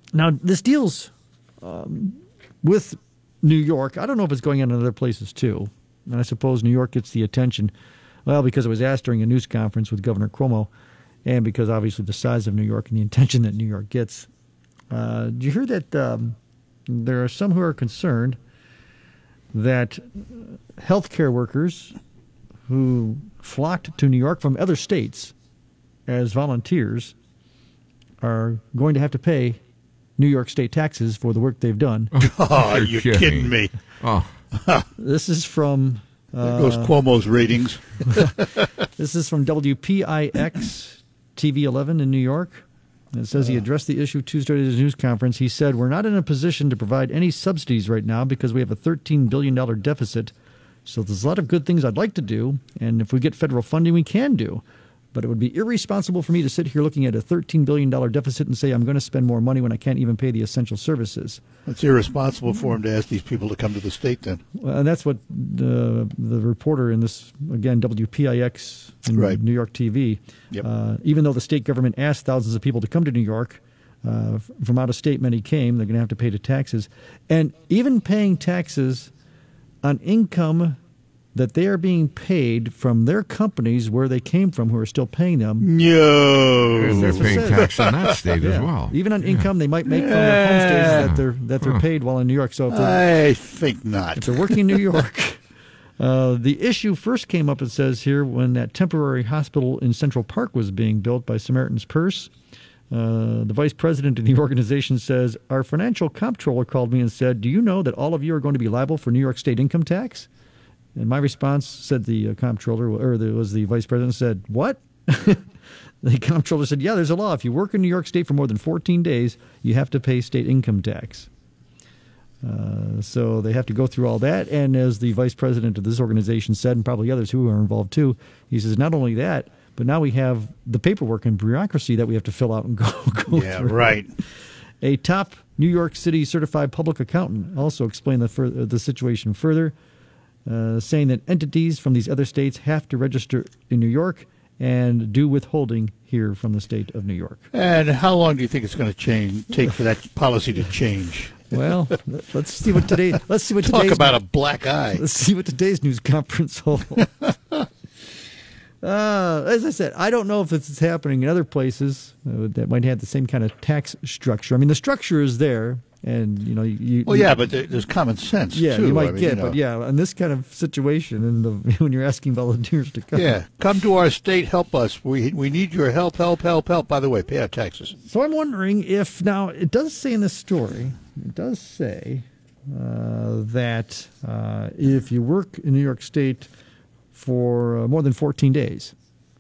Now, this deals with New York. I don't know if it's going on in other places, too. And I suppose New York gets the attention, well, because it was asked during a news conference with Governor Cuomo, and because, obviously, the size of New York and the attention that New York gets. Did you hear that there are some who are concerned that healthcare workers who flocked to New York from other states as volunteers are going to have to pay New York state taxes for the work they've done? Oh, you're kidding me. Oh. This is from... there goes Cuomo's ratings. This is from WPIX TV 11 in New York. It says he addressed the issue Tuesday at his news conference. He said, "We're not in a position to provide any subsidies right now because we have a $13 billion deficit. So there's a lot of good things I'd like to do, and if we get federal funding, we can do. But it would be irresponsible for me to sit here looking at a $13 billion deficit and say I'm going to spend more money when I can't even pay the essential services." It's irresponsible for him to ask these people to come to the state then. Well, and that's what the reporter in this, again, WPIX in Right. New York TV, Yep. Even though the state government asked thousands of people to come to New York, from out of state many came, they're going to have to pay the taxes. And even paying taxes on income that they are being paid from their companies where they came from, who are still paying them. No. And they're That's what it paying says. tax on that state as well. Even on income they might make from their home states that they're paid while in New York. So if they're, I think not. if they're working in New York, the issue first came up, it says here, when that temporary hospital in Central Park was being built by Samaritan's Purse. The vice president of the organization says, "Our financial comptroller called me and said, 'Do you know that all of you are going to be liable for New York state income tax?' And my response," said the comptroller, or was the vice president, said, "What?" The comptroller said, "Yeah, there's a law. If you work in New York State for more than 14 days, you have to pay state income tax." So they have to go through all that. And as the vice president of this organization said, and probably others who are involved too, he says, not only that, but now we have the paperwork and bureaucracy that we have to fill out and go Yeah, through. right. A top New York City certified public accountant also explained the situation further, saying that entities from these other states have to register in New York and do withholding here from the state of New York. And how long do you think it's going to take for that policy to change? Well, let's see what Talk about a black eye. Let's see what today's news conference holds. As I said, I don't know if this is happening in other places that might have the same kind of tax structure. I mean, the structure is there, and Well, yeah, but there's common sense. yeah, too. you might I mean, get, you know. but yeah, in this kind of situation, and when you're asking volunteers to come, Yeah, come to our state, help us. We need your help. By the way, pay our taxes. So I'm wondering if now it does say in this story, it does say that if you work in New York State for more than 14 days.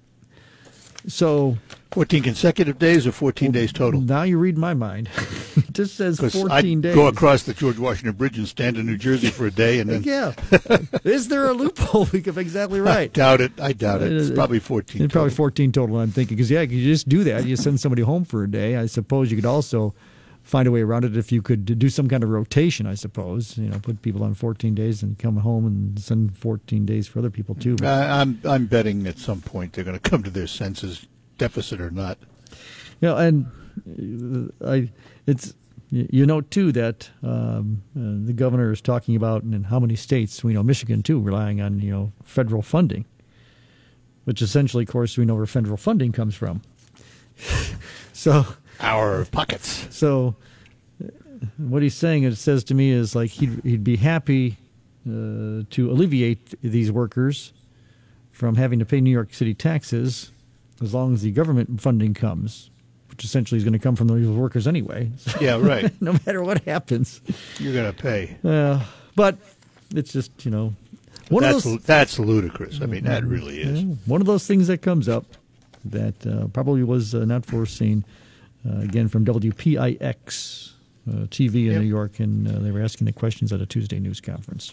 So 14 consecutive days or 14 days total? now you read my mind. It just says 14 I'd days. go across the George Washington Bridge and stand in New Jersey for a day and then... Yeah. Is there a loophole? Exactly right. I doubt it. It's probably 14 It's probably total. 14 total, I'm thinking. Because, yeah, you just do that. You send somebody home for a day. I suppose you could also find a way around it if you could do some kind of rotation, I suppose. Put people on 14 days and come home and send 14 days for other people, too. But, I'm betting at some point they're going to come to their senses, deficit or not. and it's... too, that the governor is talking about in how many states, Michigan, too, relying on, federal funding, which essentially, of course, we know where federal funding comes from. So Our pockets. So what he's saying, it says to me, is like he'd be happy to alleviate these workers from having to pay New York City taxes as long as the government funding comes, which essentially is going to come from those workers anyway. Yeah, right. No matter what happens. You're going to pay. But it's just, one of those... That's ludicrous. I mean, that really is. One of those things that comes up that probably was not foreseen. Again, from WPIX TV in New York, and they were asking the questions at a Tuesday news conference.